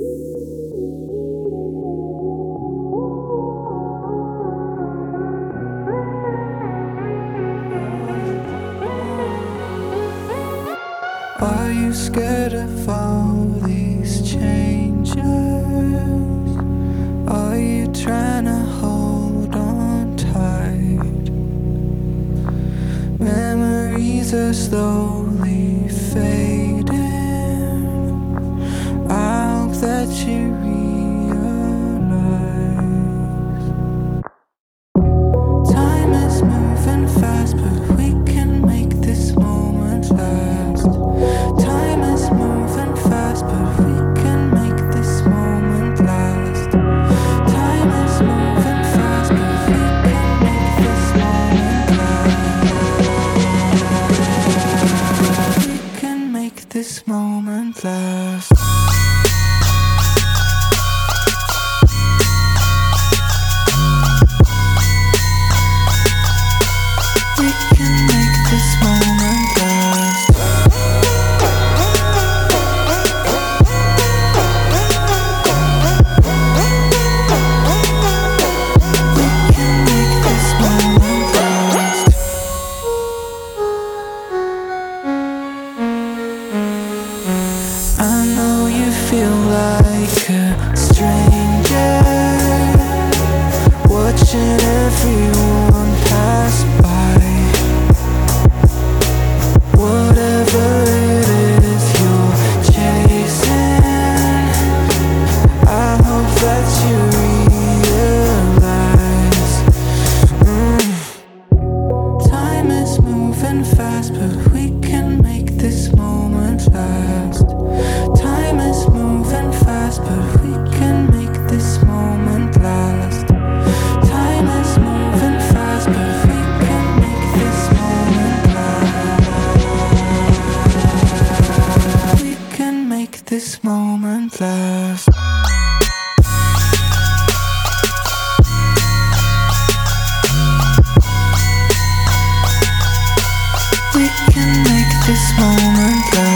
Are you scared of all these changes? Are you trying to hold on tight? Memories are slowly fading. I hope that you realize time is moving fast, but we can make this moment last. Time is moving fast, but we can make this moment last. Time is moving fast, but we can make this moment last. We can make this moment last. We can make this moment last. We can make this moment last. I know you feel like a stranger, watching everyone pass by. Whatever it is you're chasing, I hope that you realize time is moving fast, but we can make this moment last. Time is moving fast, but we can make this moment last. Time is moving fast, but we can make this moment last. We can make this moment last. We can make this moment last.